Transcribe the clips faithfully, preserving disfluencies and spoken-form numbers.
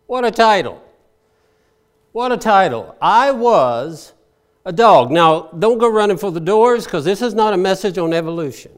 What a title. What a title. I was a dog. Now, don't go running for the doors because this is not a message on evolution.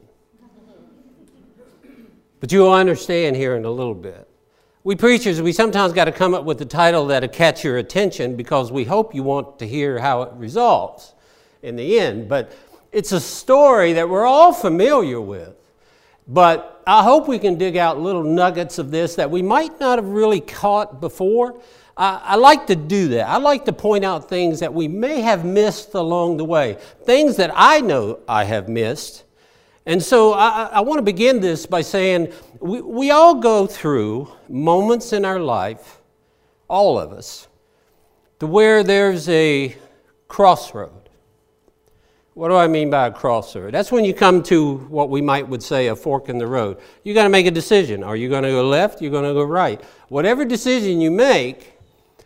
But you'll understand here in a little bit. We preachers, we sometimes got to come up with a title that'll catch your attention because we hope you want to hear how it resolves in the end. But it's a story that we're all familiar with. But I hope we can dig out little nuggets of this that we might not have really caught before. I, I like to do that. I like to point out things that we may have missed along the way, things that I know I have missed. And so I, I want to begin this by saying we, we all go through moments in our life, all of us, to where there's a crossroad. What do I mean by a crossroad? That's when you come to what we might would say a fork in the road. You got to make a decision. Are you going to go left? You're going to go right. Whatever decision you make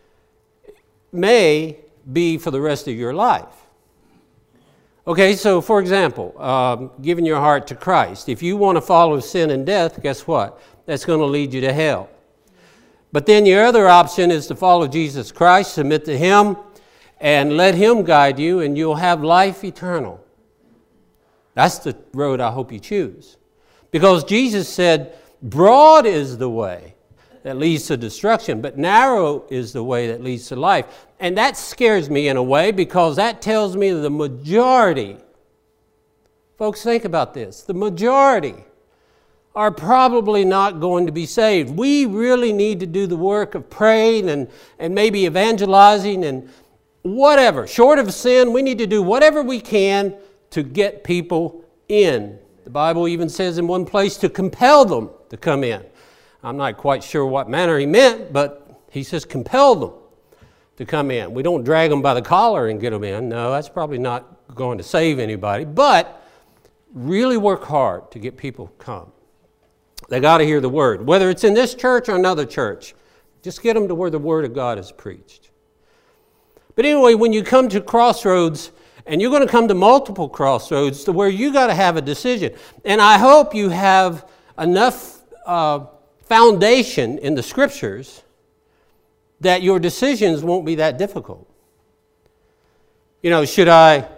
may be for the rest of your life. Okay, so for example, um, giving your heart to Christ. If you want to follow sin and death, guess what? That's going to lead you to hell. But then your other option is to follow Jesus Christ, submit to Him, and let Him guide you, and you'll have life eternal. That's the road I hope you choose. Because Jesus said, broad is the way that leads to destruction, but narrow is the way that leads to life. And that scares me in a way because that tells me the majority, folks, think about this, the majority are probably not going to be saved. We really need to do the work of praying and, and maybe evangelizing and whatever. Short of sin, we need to do whatever we can to get people in. The Bible even says in one place to compel them to come in. I'm not quite sure what manner he meant, but he says compel them to come in. We don't drag them by the collar and get them in. No, that's probably not going to save anybody. But really work hard to get people to come. They got to hear the word. Whether it's in this church or another church, just get them to where the word of God is preached. But anyway, when you come to crossroads, and you're going to come to multiple crossroads to where you got to have a decision. And I hope you have enough uh, foundation in the Scriptures that your decisions won't be that difficult. You know, should I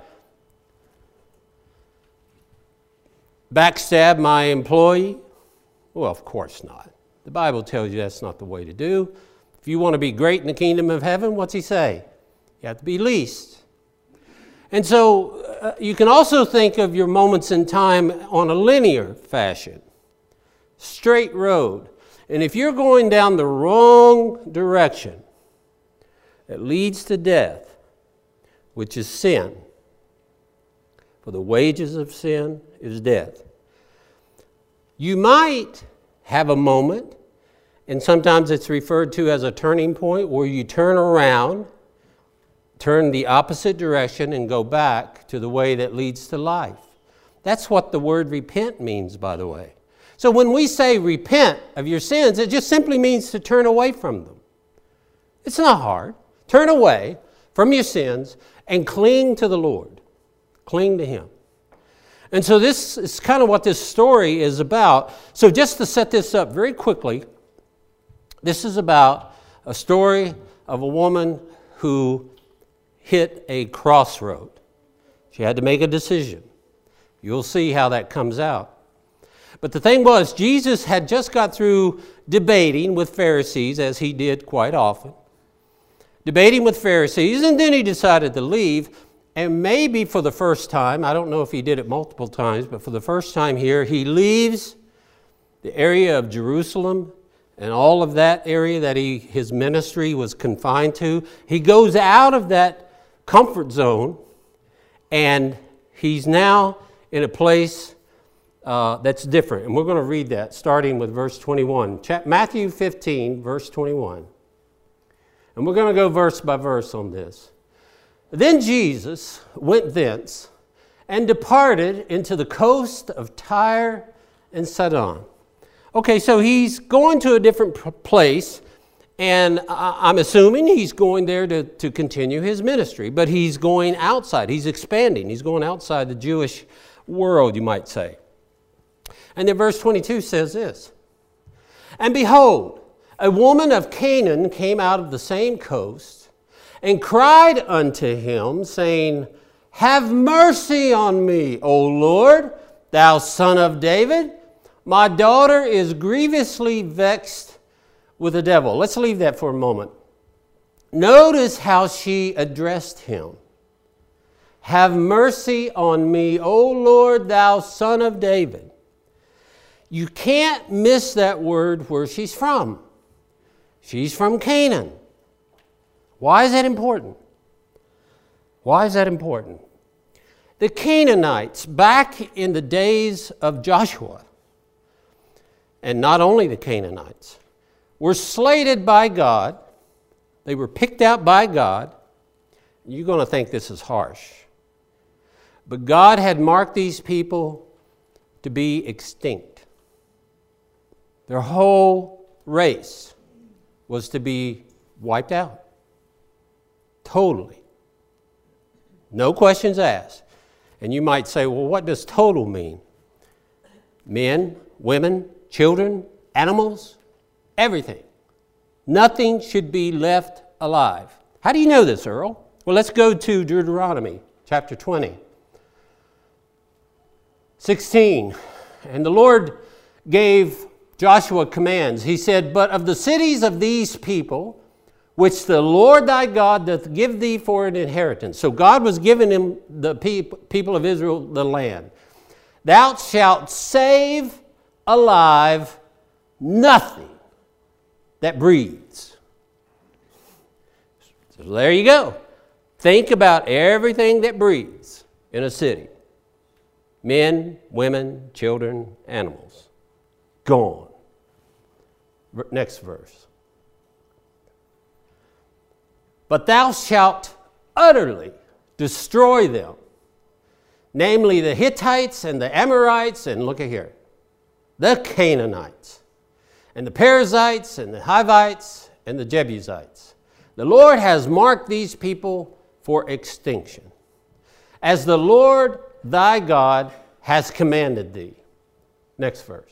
backstab my employee? Well, of course not. The Bible tells you that's not the way to do. If you want to be great in the kingdom of heaven, what's he say? You have to be least. And so uh, you can also think of your moments in time on a linear fashion. Straight road. And if you're going down the wrong direction, it leads to death, which is sin. For the wages of sin is death. You might have a moment, and sometimes it's referred to as a turning point, where you turn around, turn the opposite direction, and go back to the way that leads to life. That's what the word repent means, by the way. So when we say repent of your sins, it just simply means to turn away from them. It's not hard. Turn away from your sins and cling to the Lord. Cling to Him. And so this is kind of what this story is about. So just to set this up very quickly, this is about a story of a woman who hit a crossroad. She had to make a decision. You'll see how that comes out. But the thing was, Jesus had just got through debating with Pharisees, as he did quite often. Debating with Pharisees, and then he decided to leave. And maybe for the first time, I don't know if he did it multiple times, but for the first time here, he leaves the area of Jerusalem and all of that area that he his ministry was confined to. He goes out of that comfort zone, and he's now in a place uh, that's different. And we're going to read that starting with verse twenty-one. Matthew fifteen, verse twenty-one. And we're going to go verse by verse on this. Then Jesus went thence and departed into the coast of Tyre and Sidon. Okay, so he's going to a different place, and I'm assuming he's going there to, to continue his ministry, but he's going outside. He's expanding. He's going outside the Jewish world, you might say. And then verse twenty-two says this, "And behold, A woman of Canaan came out of the same coast and cried unto him, saying, Have mercy on me, O Lord, thou son of David. My daughter is grievously vexed with the devil. Let's leave that for a moment. Notice how she addressed him. Have mercy on me, O Lord, thou son of David. You can't miss that word where she's from. She's from Canaan. Why is that important? Why is that important? The Canaanites, back in the days of Joshua, and not only the Canaanites, were slated by God. They were picked out by God. You're going to think this is harsh. But God had marked these people to be extinct. Their whole race was to be wiped out. Totally. No questions asked. And you might say, well, what does total mean? Men, women, children, animals, everything. Nothing should be left alive. How do you know this, Earl? Well, let's go to Deuteronomy chapter twenty. sixteen. And the Lord gave Joshua commands. He said, But of the cities of these people, which the Lord thy God doth give thee for an inheritance. So God was giving him, the people of Israel, the land. Thou shalt save alive nothing that breathes. So there you go. Think about everything that breathes in a city. Men, women, children, animals. Gone. Next verse. But thou shalt utterly destroy them, namely the Hittites and the Amorites, and look at here, the Canaanites, and the Perizzites, and the Hivites, and the Jebusites. The Lord has marked these people for extinction, as the Lord thy God has commanded thee. Next verse.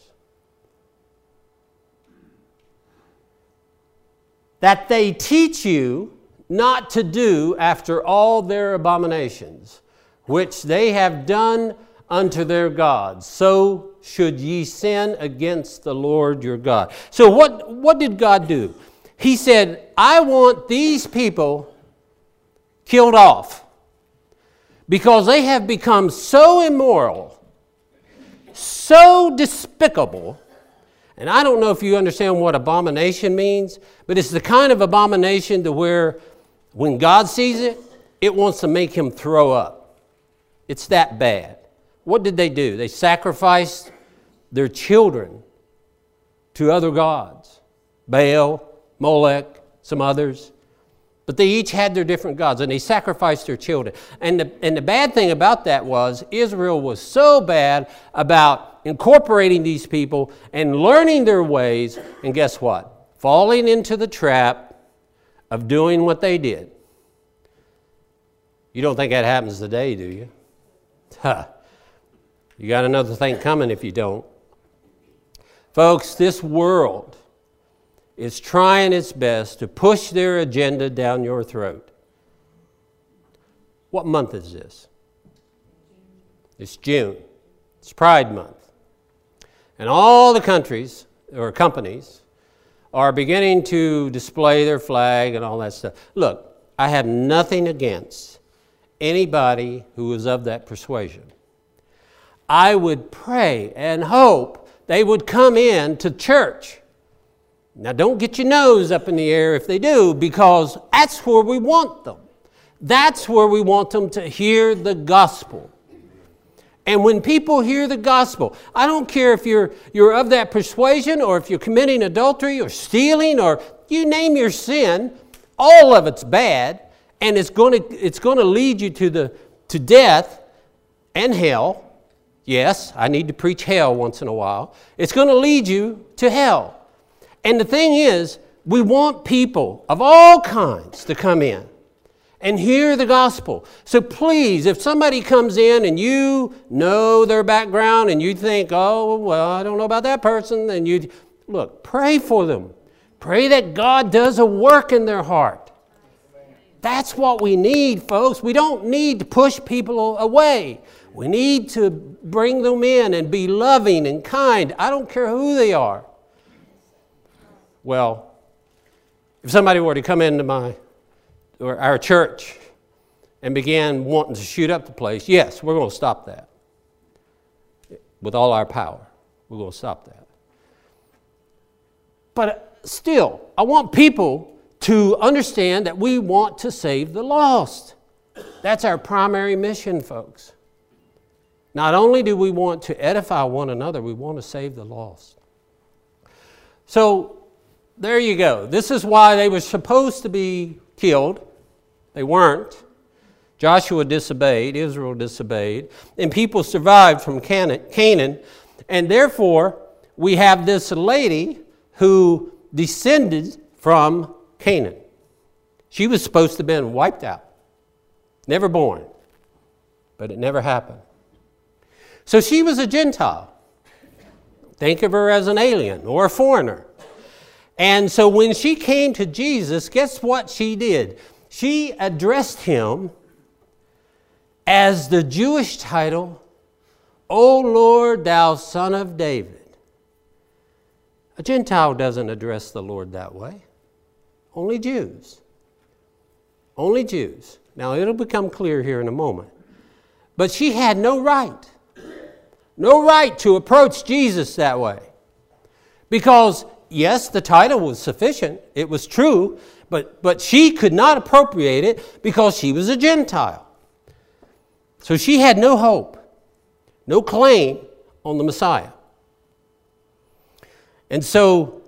That they teach you not to do after all their abominations, which they have done unto their gods. So should ye sin against the Lord your God. So what, what did God do? He said, I want these people killed off because they have become so immoral, so despicable. And I don't know if you understand what abomination means, but it's the kind of abomination to where when God sees it, it wants to make him throw up. It's that bad. What did they do? They sacrificed their children to other gods. Baal, Molech, some others. But they each had their different gods, and they sacrificed their children. And the, and the bad thing about that was Israel was so bad about incorporating these people and learning their ways, and guess what? Falling into the trap of doing what they did. You don't think that happens today, do you? Huh. You got another thing coming if you don't. Folks, this world is trying its best to push their agenda down your throat. What month is this? It's June. It's Pride Month. And all the countries or companies are beginning to display their flag and all that stuff. Look, I have nothing against anybody who is of that persuasion. I would pray and hope they would come in to church. Now, don't get your nose up in the air if they do, because that's where we want them. That's where we want them to hear the gospel. And when people hear the gospel, I don't care if you're, you're of that persuasion or if you're committing adultery or stealing or you name your sin, all of it's bad, and it's going to, it's going to lead you to, the, to death and hell. Yes, I need to preach hell once in a while. It's going to lead you to hell. And the thing is, we want people of all kinds to come in and hear the gospel. So please, if somebody comes in and you know their background and you think, oh, well, I don't know about that person, then you look, pray for them. Pray that God does a work in their heart. That's what we need, folks. We don't need to push people away. We need to bring them in and be loving and kind. I don't care who they are. Well, if somebody were to come into my or our church and began wanting to shoot up the place, yes, we're going to stop that. With all our power, we're going to stop that. But still, I want people to understand that we want to save the lost. That's our primary mission, folks. Not only do we want to edify one another, we want to save the lost. So, there you go. This is why they were supposed to be killed. They weren't. Joshua disobeyed, Israel disobeyed, and people survived from Canaan. And therefore, we have this lady who descended from Canaan. She was supposed to have been wiped out, never born, but it never happened. So she was a Gentile. Think of her as an alien or a foreigner. And so when she came to Jesus, guess what she did? She addressed him as the Jewish title, O Lord, thou Son of David. A Gentile doesn't address the Lord that way. Only Jews. Only Jews. Now, it'll become clear here in a moment. But she had no right, no right to approach Jesus that way. Because, yes, the title was sufficient. It was true. But, but she could not appropriate it because she was a Gentile. So she had no hope, no claim on the Messiah. And so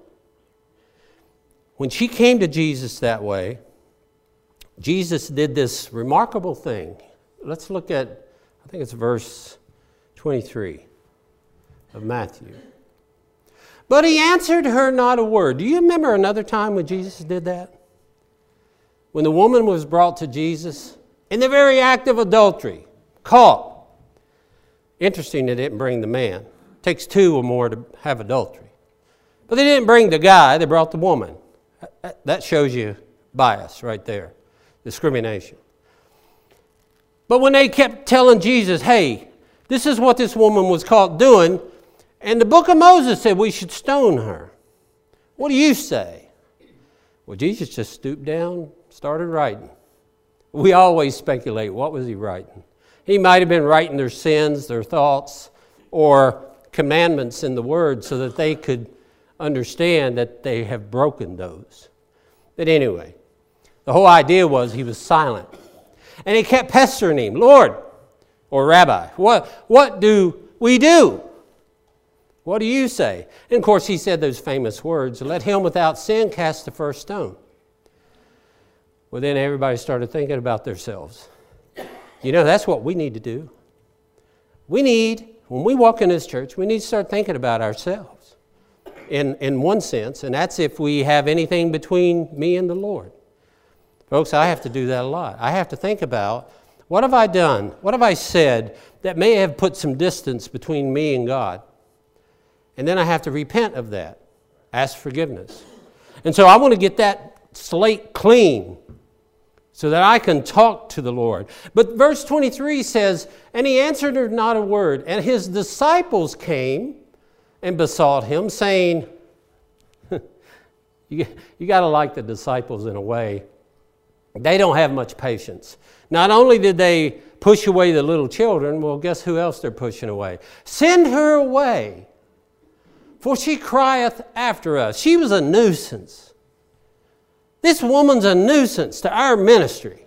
when she came to Jesus that way, Jesus did this remarkable thing. Let's look at, I think it's verse twenty-three of Matthew. But he answered her not a word. Do you remember another time when Jesus did that? When the woman was brought to Jesus in the very act of adultery, caught. Interesting they didn't bring the man. It takes two or more to have adultery. But they didn't bring the guy, they brought the woman. That shows you bias right there, discrimination. But when they kept telling Jesus, hey, this is what this woman was caught doing, and the book of Moses said we should stone her. What do you say? Well, Jesus just stooped down, started writing. We always speculate, what was he writing? He might have been writing their sins, their thoughts, or commandments in the Word so that they could understand that they have broken those. But anyway, the whole idea was he was silent. And he kept pestering him, Lord, or Rabbi, what, what do we do? What do you say? And of course he said those famous words, let him without sin cast the first stone. Well, then everybody started thinking about themselves. You know, that's what we need to do. We need, when we walk in this church, we need to start thinking about ourselves in, in one sense, and that's if we have anything between me and the Lord. Folks, I have to do that a lot. I have to think about, what have I done? What have I said that may have put some distance between me and God? And then I have to repent of that, ask forgiveness. And so I want to get that slate clean so that I can talk to the Lord. But verse twenty-three says, and he answered her not a word. And his disciples came and besought him, saying, you, you got to like the disciples in a way. They don't have much patience. Not only did they push away the little children, well, guess who else they're pushing away? Send her away, for she crieth after us. She was a nuisance. This woman's a nuisance to our ministry.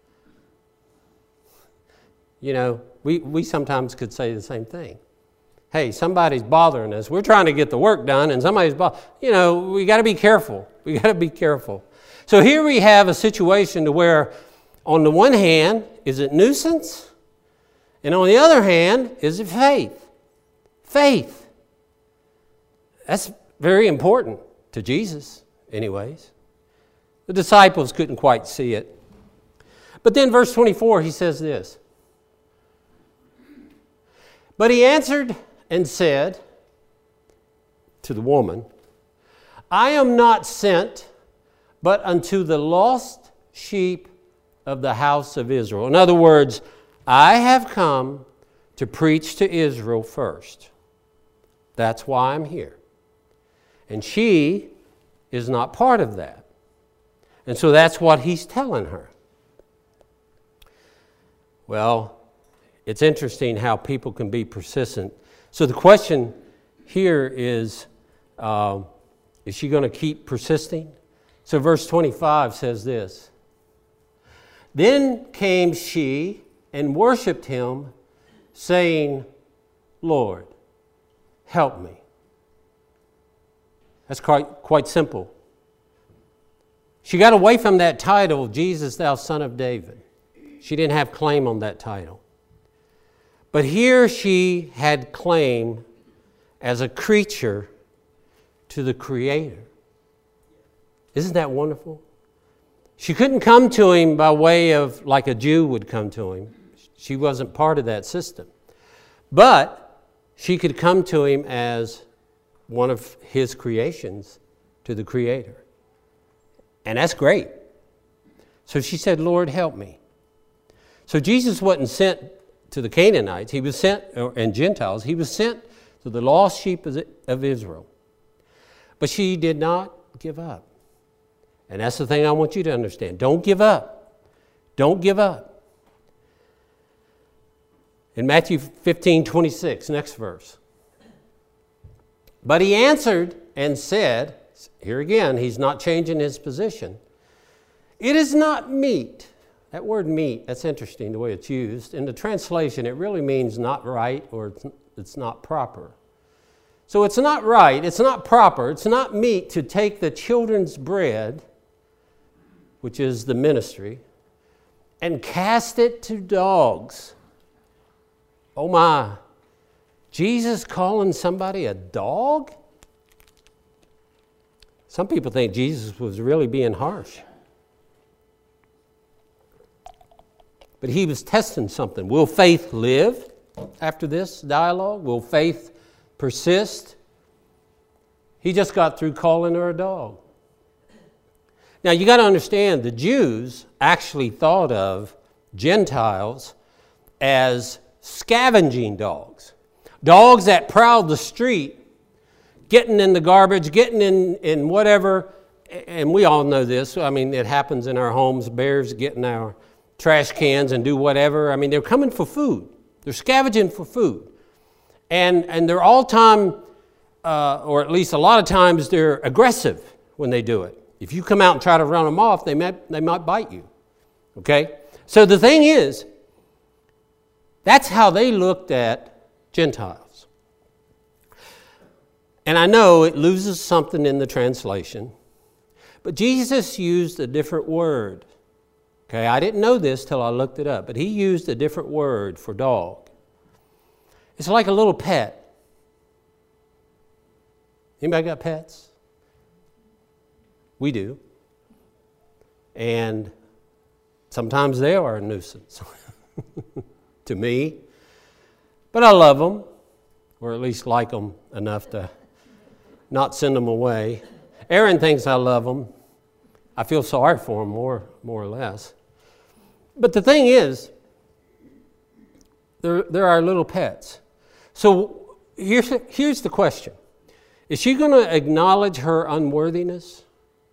You know, we, we sometimes could say the same thing. Hey, somebody's bothering us. We're trying to get the work done, and somebody's bothering. You know, we got to be careful. We got to be careful. So here we have a situation to where, on the one hand, is it nuisance? And on the other hand, is it faith? Faith. That's very important to Jesus, anyways. The disciples couldn't quite see it. But then verse twenty-four, he says this. But he answered and said to the woman, I am not sent but unto the lost sheep of the house of Israel. In other words, I have come to preach to Israel first. That's why I'm here. And she is not part of that. And so that's what he's telling her. Well, it's interesting how people can be persistent. So the question here is, uh, is she going to keep persisting? So verse twenty-five says this. Then came she and worshipped him, saying, Lord, help me. That's quite, quite simple. She got away from that title, Jesus, thou Son of David. She didn't have claim on that title. But here she had claim as a creature to the Creator. Isn't that wonderful? She couldn't come to him by way of like a Jew would come to him. She wasn't part of that system. But she could come to him as one of his creations to the Creator. And that's great. So she said, Lord, help me. So Jesus wasn't sent to the Canaanites. He was sent, and Gentiles, he was sent to the lost sheep of Israel. But she did not give up. And that's the thing I want you to understand. Don't give up. Don't give up. In Matthew fifteen twenty-six, next verse. But he answered and said, here again, he's not changing his position. It is not meet. That word meet, that's interesting the way it's used. In the translation, it really means not right or it's, it's not proper. So it's not right, it's not proper, it's not meet to take the children's bread, which is the ministry, and cast it to dogs. Oh my, Jesus calling somebody a dog? Some people think Jesus was really being harsh. But he was testing something. Will faith live after this dialogue? Will faith persist? He just got through calling her a dog. Now you got to understand, the Jews actually thought of Gentiles as scavenging dogs. Dogs that prowled the street, getting in the garbage, getting in, in whatever, and we all know this. I mean, it happens in our homes. Bears get in our trash cans and do whatever. I mean, they're coming for food. They're scavenging for food. And, and they're all time, uh, or at least a lot of times, they're aggressive when they do it. If you come out and try to run them off, they might, they might bite you. Okay? So the thing is, that's how they looked at Gentiles. And I know it loses something in the translation, but Jesus used a different word. Okay, I didn't know this till I looked it up, but he used a different word for dog. It's like a little pet. Anybody got pets? We do. And sometimes they are a nuisance to me. But I love them, or at least like them enough to not send them away. Aaron thinks I love them. I feel sorry for them more, more or less. But the thing is, they're, they're our little pets. So here's, here's the question. Is she going to acknowledge her unworthiness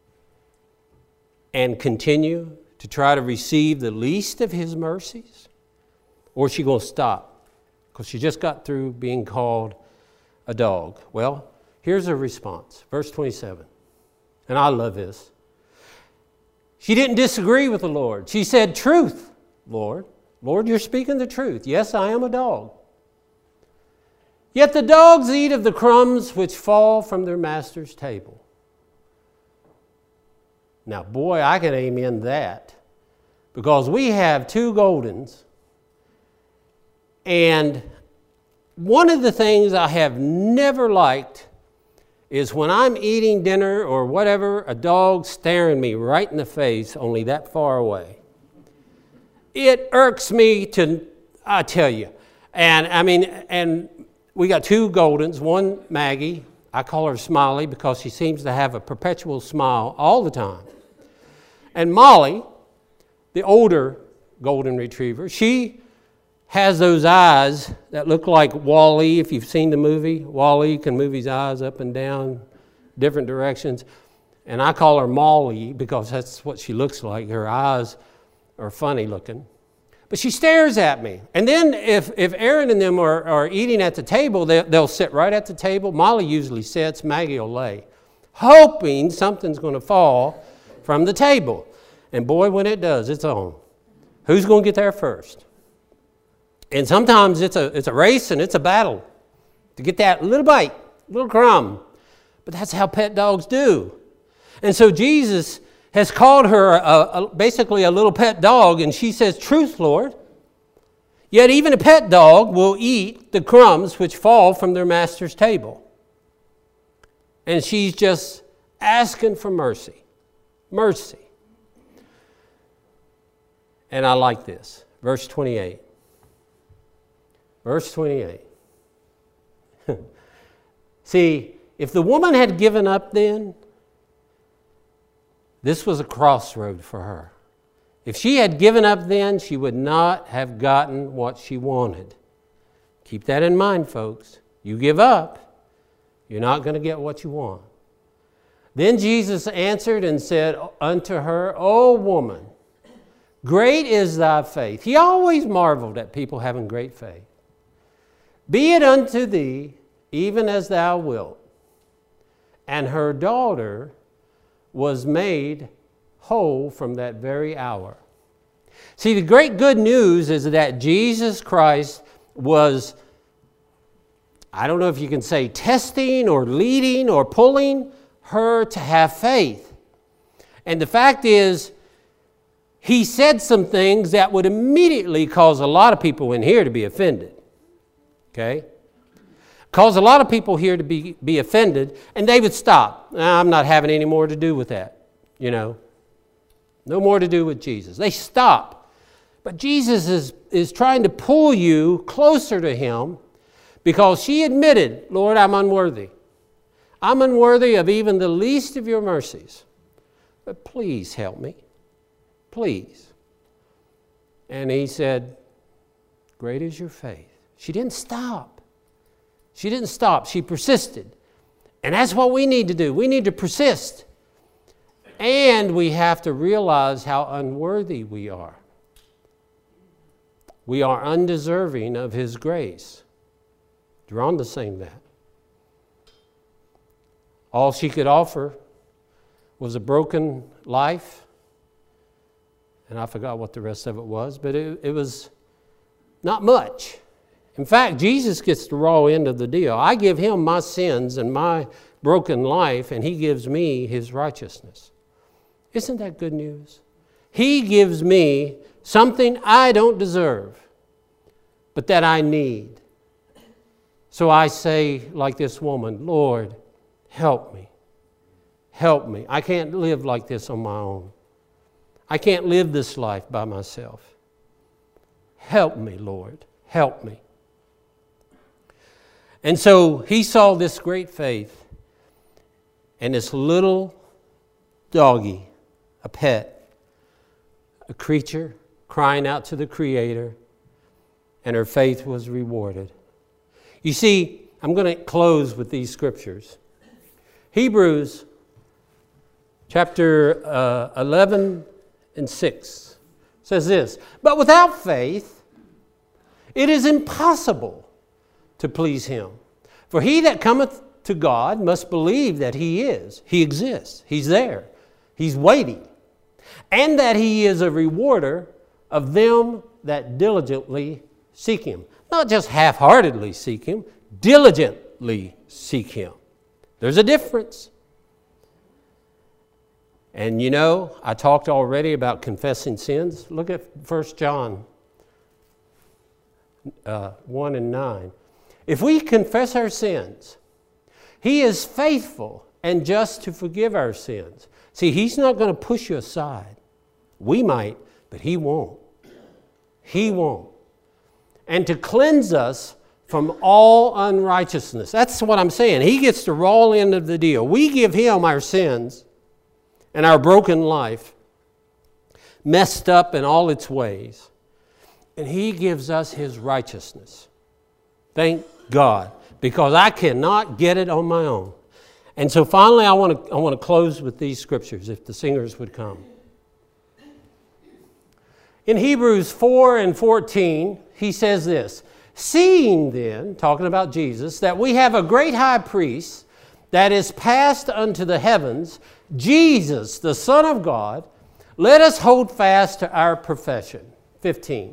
and continue to try to receive the least of his mercies? Or is she going to stop? Because she just got through being called a dog. Well, here's her response. Verse twenty-seven. And I love this. She didn't disagree with the Lord. She said, truth, Lord. Lord, you're speaking the truth. Yes, I am a dog. Yet the dogs eat of the crumbs which fall from their master's table. Now, boy, I can amen that. Because we have two Goldens. And one of the things I have never liked is when I'm eating dinner or whatever, a dog staring me right in the face, only that far away. It irks me to, I tell you. And I mean, and we got two Goldens, one Maggie, I call her Smiley because she seems to have a perpetual smile all the time. And Molly, the older golden retriever, she has those eyes that look like Wall-E. If you've seen the movie, Wall-E can move his eyes up and down different directions. And I call her Molly because that's what she looks like. Her eyes are funny looking. But she stares at me. And then if, if Aaron and them are, are eating at the table, they, they'll sit right at the table. Molly usually sits, Maggie will lay, hoping something's going to fall from the table. And boy, when it does, it's on. Who's going to get there first? And sometimes it's a, it's a race and it's a battle to get that little bite, little crumb. But that's how pet dogs do. And so Jesus has called her a, a, basically a little pet dog, and she says, "Truth, Lord. Yet even a pet dog will eat the crumbs which fall from their master's table." And she's just asking for mercy. Mercy. And I like this. Verse twenty-eight. Verse twenty-eight. See, if the woman had given up then, this was a crossroad for her. If she had given up then, she would not have gotten what she wanted. Keep that in mind, folks. You give up, you're not going to get what you want. Then Jesus answered and said unto her, "O woman, great is thy faith." He always marveled at people having great faith. "Be it unto thee even as thou wilt." And her daughter was made whole from that very hour. See, the great good news is that Jesus Christ was, I don't know if you can say testing or leading or pulling her to have faith. And the fact is, he said some things that would immediately cause a lot of people in here to be offended. Okay? Cause a lot of people here to be, be offended, and they would stop. Nah, I'm not having any more to do with that. You know, no more to do with Jesus. They stop. But Jesus is, is trying to pull you closer to him because she admitted, "Lord, I'm unworthy. I'm unworthy of even the least of your mercies. But please help me. Please." And he said, "Great is your faith." She didn't stop. She didn't stop. She persisted. And that's what we need to do. We need to persist. And we have to realize how unworthy we are. We are undeserving of his grace. Rhonda sang that. All she could offer was a broken life. And I forgot what the rest of it was, but it, it was not much. In fact, Jesus gets the raw end of the deal. I give him my sins and my broken life, and he gives me his righteousness. Isn't that good news? He gives me something I don't deserve, but that I need. So I say, like this woman, "Lord, help me. Help me. I can't live like this on my own. I can't live this life by myself. Help me, Lord. Help me." And so he saw this great faith and this little doggy, a pet, a creature crying out to the Creator, and her faith was rewarded. You see, I'm going to close with these scriptures. Hebrews chapter uh, eleven and six says this, "But without faith it is impossible to please him. For he that cometh to God must believe that he is, he exists, he's there, he's waiting, and that he is a rewarder of them that diligently seek him." Not just half-heartedly seek him, diligently seek him. There's a difference. And you know, I talked already about confessing sins. Look at First John uh, one and nine. "If we confess our sins, he is faithful and just to forgive our sins." See, he's not going to push you aside. We might, but he won't. He won't. "And to cleanse us from all unrighteousness. That's what I'm saying. He gets the raw end of the deal. We give him our sins and our broken life, messed up in all its ways. And he gives us his righteousness. Thank God, because I cannot get it on my own. And so finally, I want to I want to close with these scriptures, if the singers would come. In Hebrews four and fourteen, he says this, seeing then, talking about Jesus, that we have a great high priest that is passed unto the heavens, Jesus, the Son of God, let us hold fast to our profession. fifteen.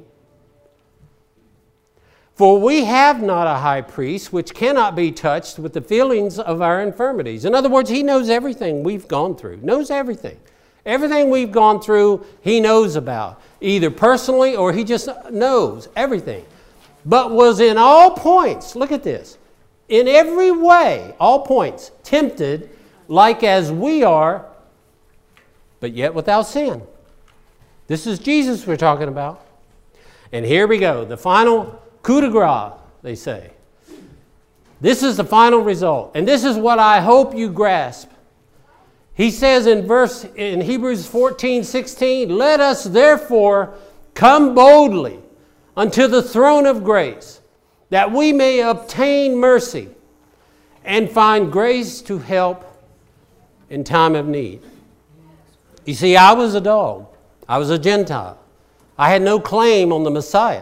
For we have not a high priest which cannot be touched with the feelings of our infirmities. In other words, he knows everything we've gone through. Knows everything. Everything we've gone through, he knows about. Either personally or he just knows everything. But was in all points, look at this, in every way, all points, tempted like as we are, but yet without sin. This is Jesus we're talking about. And here we go, the final coup de grace, they say. This is the final result. And this is what I hope you grasp. He says in verse in Hebrews fourteen sixteen, let us therefore come boldly unto the throne of grace, that we may obtain mercy and find grace to help in time of need. You see, I was a dog. I was a Gentile. I had no claim on the Messiah.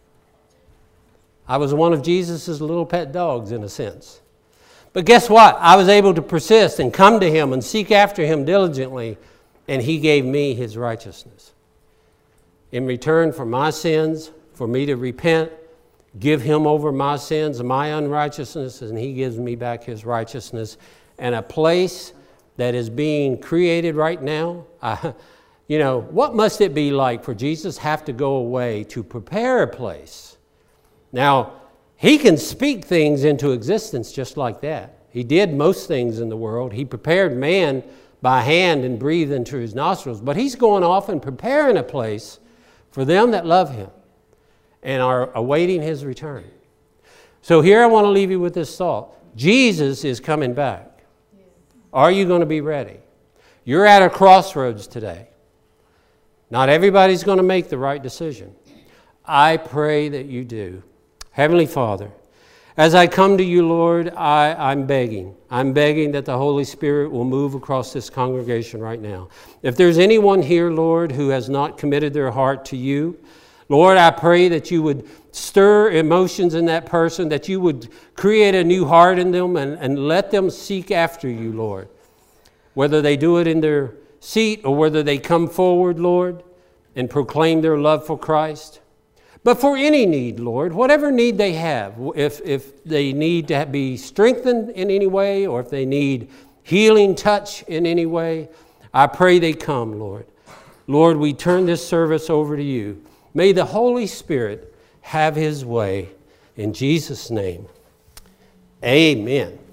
I was one of Jesus' little pet dogs in a sense. But guess what? I was able to persist and come to him and seek after him diligently, and he gave me his righteousness. In return for my sins, for me to repent, give him over my sins and my unrighteousness, and he gives me back his righteousness. And a place that is being created right now, I, you know, what must it be like for Jesus have to go away to prepare a place? Now, he can speak things into existence just like that. He did most things in the world. He prepared man by hand and breathed into his nostrils. But he's going off and preparing a place for them that love him and are awaiting his return. So here I want to leave you with this thought. Jesus is coming back. Are you going to be ready? You're at a crossroads today. Not everybody's going to make the right decision. I pray that you do. Heavenly Father, as I come to you, Lord, I, I'm begging. I'm begging that the Holy Spirit will move across this congregation right now. If there's anyone here, Lord, who has not committed their heart to you, Lord, I pray that you would stir emotions in that person, that you would create a new heart in them and, and let them seek after you, Lord. Whether they do it in their seat or whether they come forward, Lord, and proclaim their love for Christ. But for any need, Lord, whatever need they have, if, if they need to be strengthened in any way or if they need healing touch in any way, I pray they come, Lord. Lord, we turn this service over to you. May the Holy Spirit have his way. In Jesus' name, amen.